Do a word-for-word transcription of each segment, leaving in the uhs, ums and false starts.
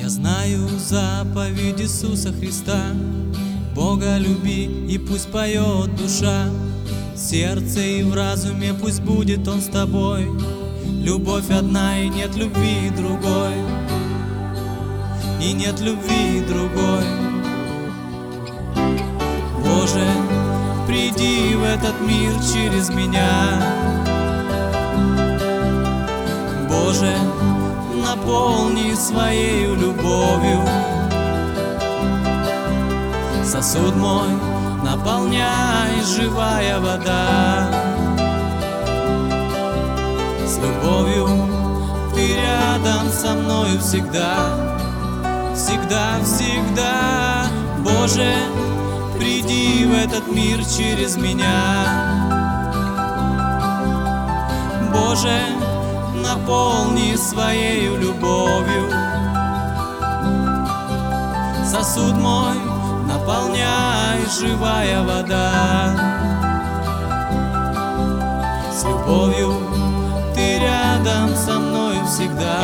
Я знаю заповедь Иисуса Христа: Бога люби, и пусть поет душа. В сердце и в разуме пусть будет Он с тобой. Любовь одна, и нет любви другой, и нет любви другой. Боже, приди в этот мир через меня. Боже, наполни своей любовью сосуд мой, наполняй живая вода. С любовью ты рядом со мною всегда, всегда, всегда. Боже, приди в этот мир через меня. Боже, наполни своей любовью сосуд мой, наполняй живая вода. С любовью ты рядом со мною всегда.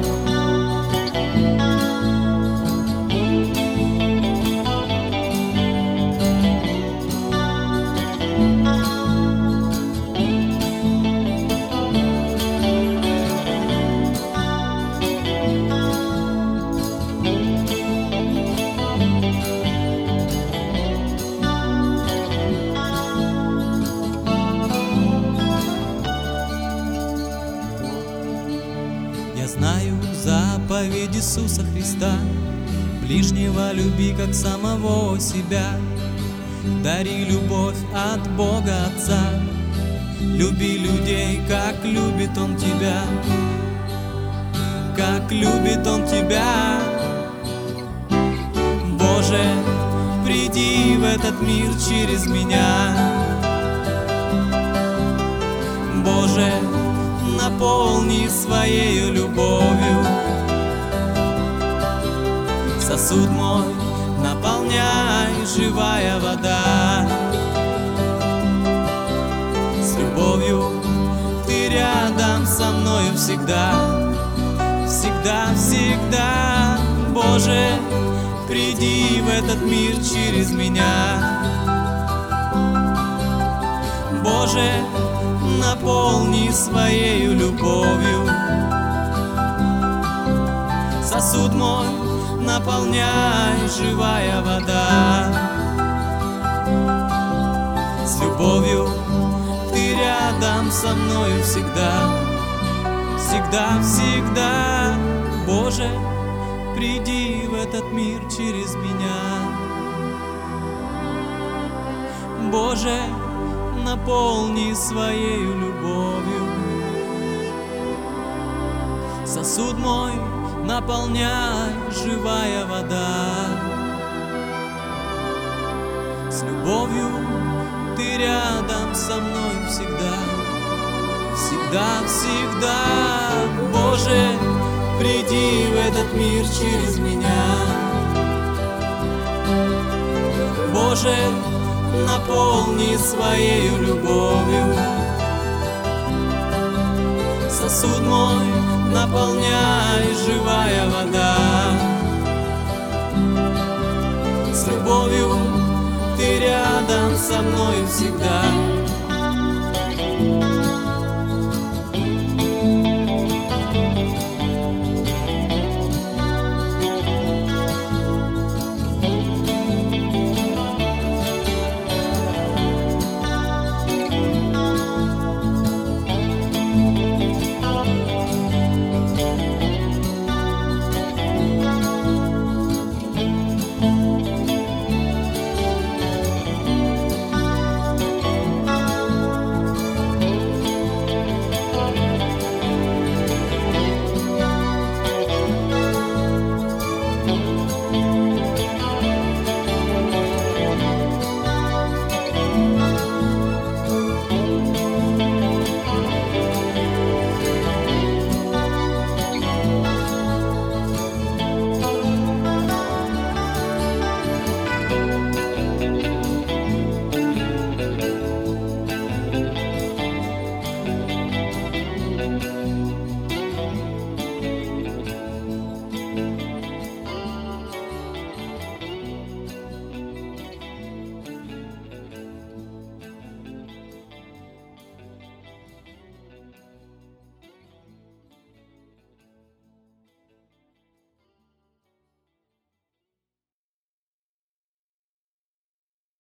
Я знаю заповедь Иисуса Христа: ближнего люби, как самого себя. Дари любовь от Бога Отца. Люби людей, как любит Он тебя, как любит Он тебя. Боже, приди в этот мир через меня. Боже, наполни своей любовью сосуд мой, наполняй живая вода. С любовью ты рядом со мною всегда, всегда, всегда. Боже, приди в этот мир через меня. Боже, наполни своей любовью сосуд мой, наполняй живая вода. С любовью ты рядом со мною всегда, всегда, всегда. Боже, приди в этот мир через меня. Боже, наполни своей любовью сосуд мой, наполняй живая вода. С любовью ты рядом со мной всегда, всегда, всегда. Боже, приди в этот мир через меня. Боже, наполни своей любовью сосуд мой, наполняй живая вода. С любовью ты рядом со мной всегда,